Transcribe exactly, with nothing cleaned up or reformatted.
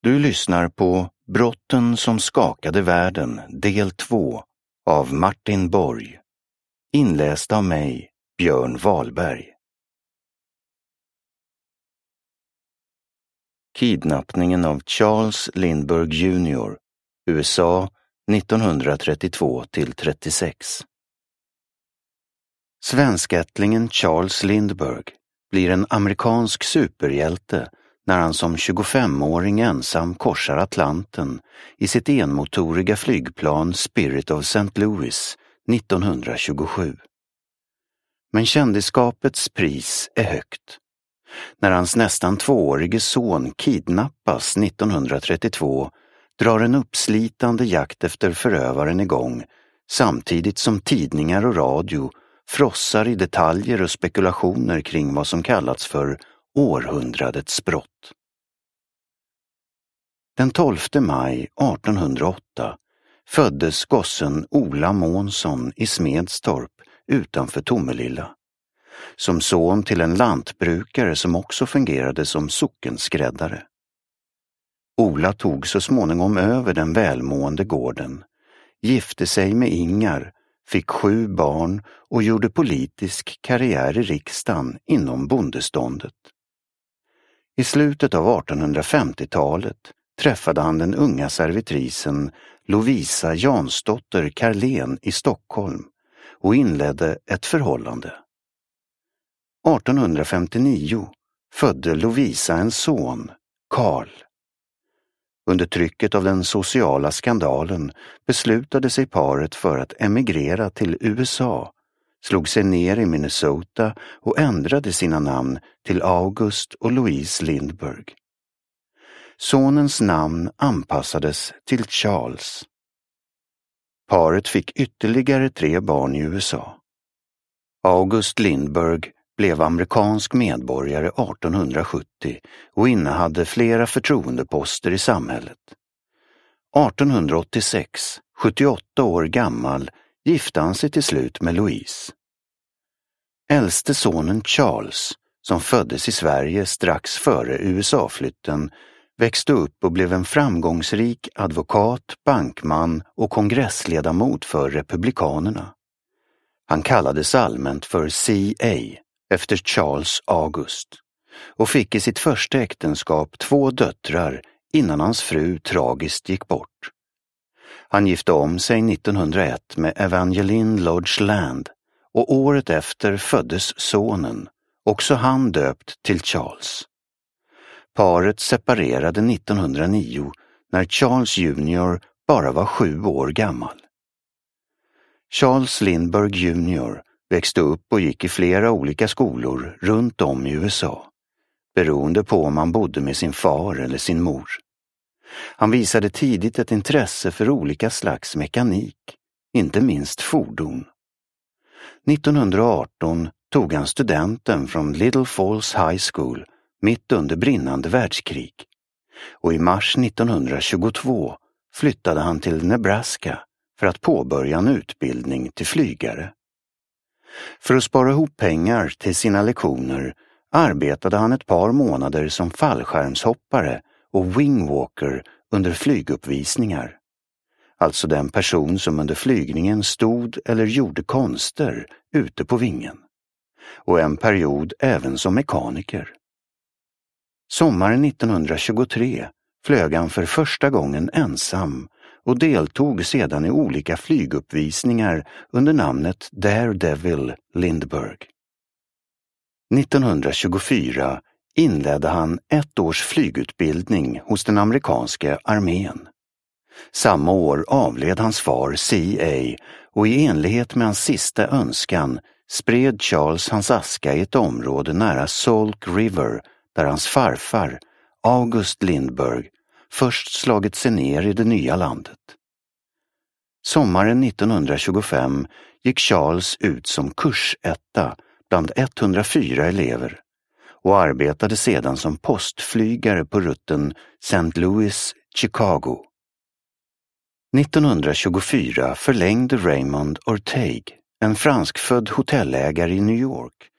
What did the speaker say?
Du lyssnar på Brotten som skakade världen, del två av Martin Borg. Inläst av mig, Björn Wahlberg. Kidnappningen av Charles Lindbergh junior, U S A nittonhundratrettiotvå till trettiosex. Svenskättlingen Charles Lindbergh blir en amerikansk superhjälte när han som tjugofemåring ensam korsar Atlanten i sitt enmotoriga flygplan Spirit of Saint Louis nittonhundratjugosju. Men kändisskapets pris är högt. När hans nästan tvåårige son kidnappas nittonhundratrettiotvå drar en uppslitande jakt efter förövaren igång, samtidigt som tidningar och radio frossar i detaljer och spekulationer kring vad som kallats för århundradets brott. Den tolfte maj artonhundraåtta föddes gossen Ola Månsson i Smedstorp utanför Tomelilla, som son till en lantbrukare som också fungerade som sockenskräddare. Ola tog så småningom över den välmående gården, gifte sig med Ingar, fick sju barn och gjorde politisk karriär i riksdagen inom bondeståndet. I slutet av artonhundrafemtiotalet träffade han den unga servitrisen Lovisa Jansdotter Karlén i Stockholm och inledde ett förhållande. artonhundrafemtionio födde Lovisa en son, Karl. Under trycket av den sociala skandalen beslutade sig paret för att emigrera till U S A, slog sig ner i Minnesota och ändrade sina namn till August och Louise Lindbergh. Sonens namn anpassades till Charles. Paret fick ytterligare tre barn i U S A. August Lindbergh blev amerikansk medborgare artonhundrasjuttio och innehade flera förtroendeposter i samhället. artonhundraåttiosex, sjuttioåtta år gammal, gifte han sig till slut med Louise. Äldste sonen Charles, som föddes i Sverige strax före U S A-flytten, växte upp och blev en framgångsrik advokat, bankman och kongressledamot för republikanerna. Han kallades allmänt för C A efter Charles August och fick i sitt första äktenskap två döttrar innan hans fru tragiskt gick bort. Han gifte om sig nittonhundraett med Evangeline Lodge Land och året efter föddes sonen, också han döpt till Charles. Paret separerade nittonhundranio när Charles junior bara var sju år gammal. Charles Lindbergh junior växte upp och gick i flera olika skolor runt om i U S A, beroende på om han bodde med sin far eller sin mor. Han visade tidigt ett intresse för olika slags mekanik, inte minst fordon. nittonhundraarton tog han studenten från Little Falls High School mitt under brinnande världskrig och i mars nittonhundratjugotvå flyttade han till Nebraska för att påbörja en utbildning till flygare. För att spara ihop pengar till sina lektioner arbetade han ett par månader som fallskärmshoppare och wingwalker under flyguppvisningar. Alltså den person som under flygningen stod eller gjorde konster ute på vingen. Och en period även som mekaniker. Sommaren nittonhundratjugotre flög han för första gången ensam och deltog sedan i olika flyguppvisningar under namnet Daredevil Lindbergh. nittonhundratjugofyra inledde han ett års flygutbildning hos den amerikanska armén. Samma år avled hans far C A och i enlighet med hans sista önskan spred Charles hans aska i ett område nära Sauk River där hans farfar, August Lindbergh, först slagit sig ner i det nya landet. Sommaren nittonhundratjugofem gick Charles ut som kursetta bland etthundrafyra elever och arbetade sedan som postflygare på rutten Saint Louis-Chicago. nittonhundratjugofyra förlängde Raymond Orteig, en franskfödd hotellägare i New York,